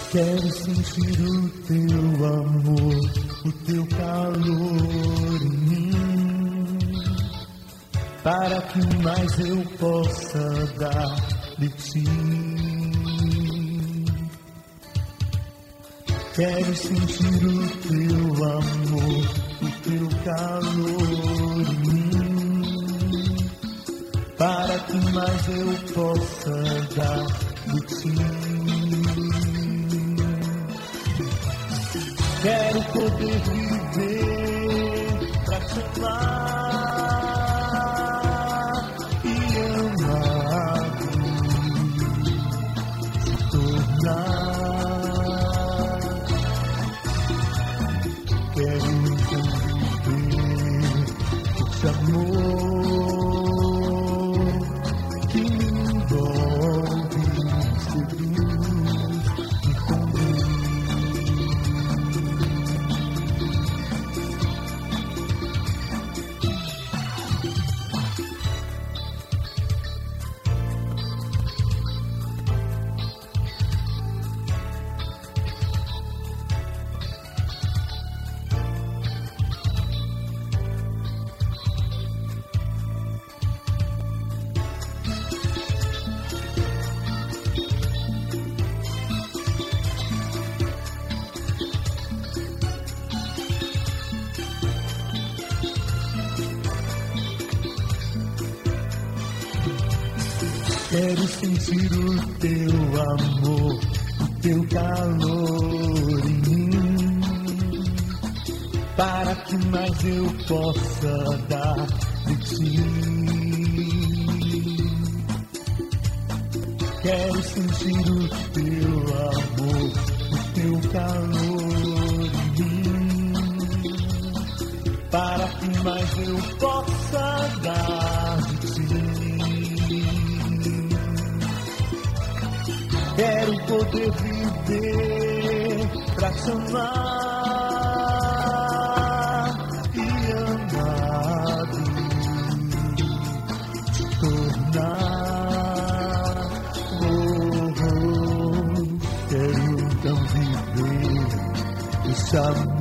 Quero sentir o teu amor, o teu calor em mim, para que mais eu possa dar de ti. Quero sentir o teu amor, o teu calor em mim, para que mais eu possa dar de ti. Quero poder viver pra te amar e amar, se tornar. Quero viver esse amor que me envolve, seduz e conduz. Quero sentir o teu amor, o teu calor em mim, para que mais eu possa dar de ti. Quero sentir o teu amor, o teu calor em mim, para que mais eu possa dar de ti. Quero poder viver pra te amar e amado, te tornar. Quero então viver esse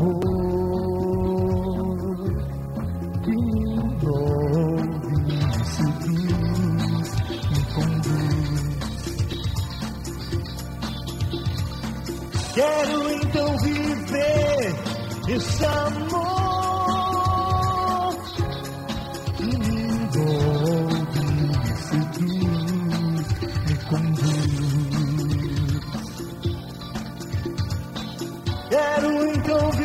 amor que me envolve, me seduz, me conduz. Quero então viver esse amor que me envolve, me seduz, me conduz. Quero então